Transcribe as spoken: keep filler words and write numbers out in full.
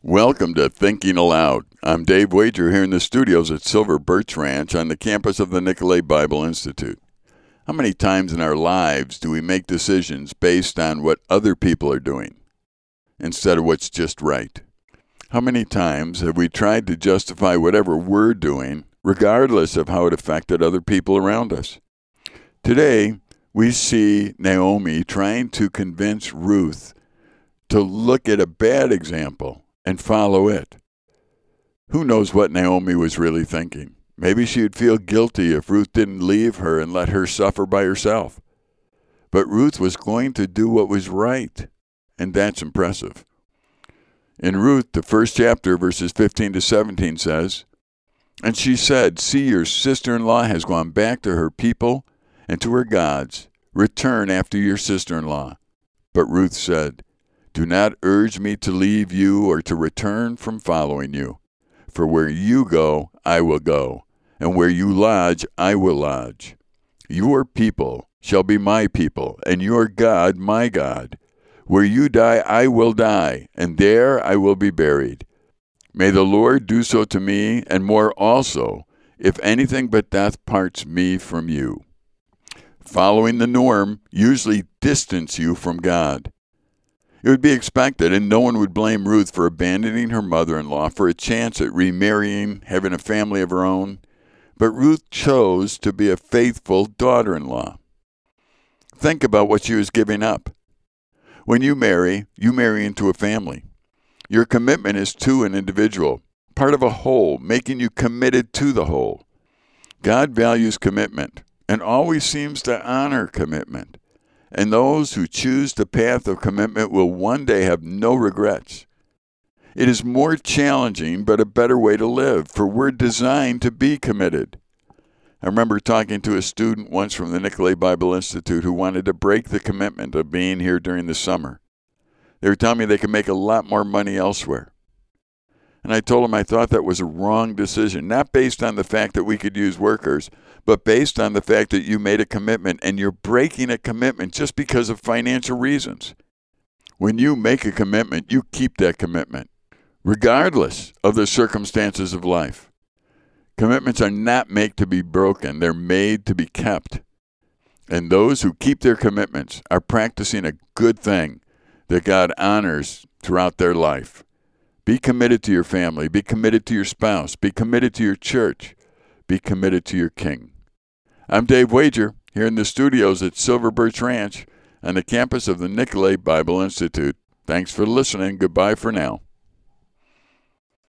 Welcome to Thinking Aloud. I'm Dave Wager here in the studios at Silver Birch Ranch on the campus of the Nicolet Bible Institute. How many times in our lives do we make decisions based on what other people are doing instead of what's just right? How many times have we tried to justify whatever we're doing regardless of how it affected other people around us? Today, we see Naomi trying to convince Ruth to look at a bad example and follow it. Who knows what Naomi was really thinking? Maybe she'd feel guilty if Ruth didn't leave her and let her suffer by herself. But Ruth was going to do what was right, and that's impressive. In Ruth, the first chapter, verses fifteen to seventeen says, "And she said, 'See, your sister-in-law has gone back to her people and to her gods. Return after your sister-in-law.' But Ruth said, 'Do not urge me to leave you or to return from following you. For where you go, I will go, and where you lodge, I will lodge. Your people shall be my people, and your God my God. Where you die, I will die, and there I will be buried. May the Lord do so to me, and more also, if anything but death parts me from you.'" Following the norm usually distance you from God. It would be expected, and no one would blame Ruth for abandoning her mother-in-law for a chance at remarrying, having a family of her own. But Ruth chose to be a faithful daughter-in-law. Think about what she was giving up. When you marry, you marry into a family. Your commitment is to an individual, part of a whole, making you committed to the whole. God values commitment and always seems to honor commitment. And those who choose the path of commitment will one day have no regrets. It is more challenging, but a better way to live, for we're designed to be committed. I remember talking to a student once from the Nicolet Bible Institute who wanted to break the commitment of being here during the summer. They were telling me they could make a lot more money elsewhere. And I told them I thought that was a wrong decision, not based on the fact that we could use workers, but based on the fact that you made a commitment and you're breaking a commitment just because of financial reasons. When you make a commitment, you keep that commitment, regardless of the circumstances of life. Commitments are not made to be broken. They're made to be kept. And those who keep their commitments are practicing a good thing that God honors throughout their life. Be committed to your family. Be committed to your spouse. Be committed to your church. Be committed to your king. I'm Dave Wager, here in the studios at Silver Birch Ranch on the campus of the Nicolet Bible Institute. Thanks for listening. Goodbye for now.